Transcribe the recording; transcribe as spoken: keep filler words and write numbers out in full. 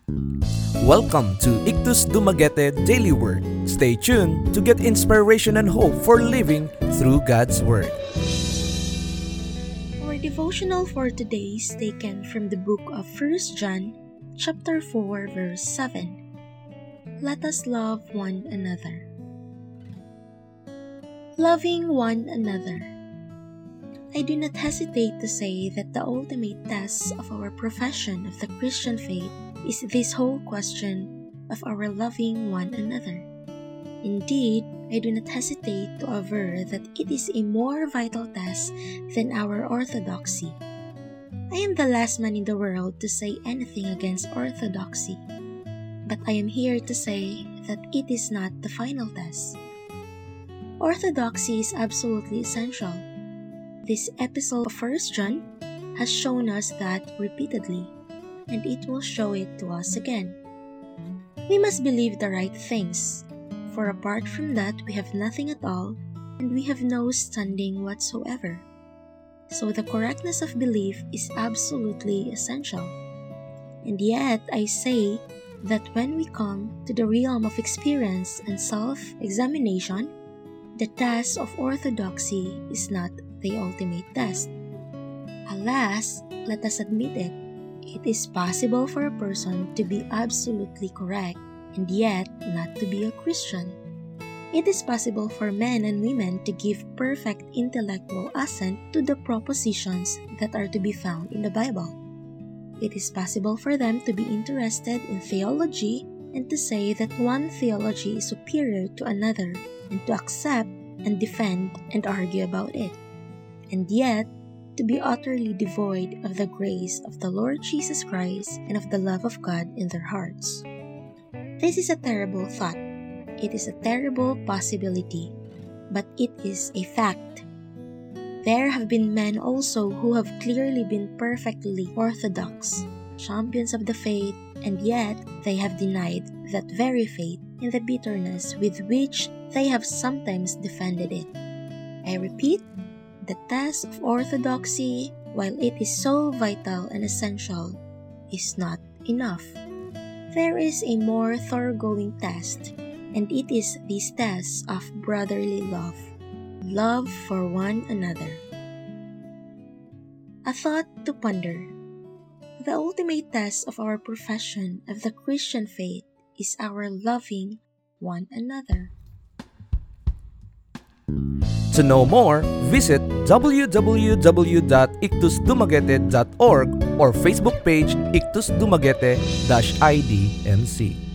Welcome to Ictus Dumaguete Daily Word. Stay tuned to get inspiration and hope for living through God's Word. Our devotional for today is taken from the book of First John, chapter four, verse seven. Let us love one another. Loving one another. I do not hesitate to say that the ultimate test of our profession of the Christian faith is this whole question of our loving one another. Indeed, I do not hesitate to aver that it is a more vital test than our orthodoxy. I am the last man in the world to say anything against orthodoxy, but I am here to say that it is not the final test. Orthodoxy is absolutely essential. This episode of First John has shown us that repeatedly, and it will show it to us again. We must believe the right things, for apart from that we have nothing at all, and we have no standing whatsoever. So the correctness of belief is absolutely essential. And yet I say that when we come to the realm of experience and self-examination, the test of orthodoxy is not the ultimate test. Alas, let us admit it, it is possible for a person to be absolutely correct and yet not to be a Christian. It is possible for men and women to give perfect intellectual assent to the propositions that are to be found in the Bible. It is possible for them to be interested in theology and to say that one theology is superior to another and to accept and defend and argue about it, and yet to be utterly devoid of the grace of the Lord Jesus Christ and of the love of God in their hearts. This is a terrible thought. It is a terrible possibility, but it is a fact. There have been men also who have clearly been perfectly orthodox, champions of the faith, and yet they have denied that very faith in the bitterness with which they have sometimes defended it. I repeat, the test of orthodoxy, while it is so vital and essential, is not enough. There is a more thoroughgoing test, and it is this test of brotherly love, love for one another. A thought to ponder. The ultimate test of our profession of the Christian faith is our loving one another. To know more, visit w w w dot ictus dumaguete dot org or Facebook page Ictus Dumaguete I D M C.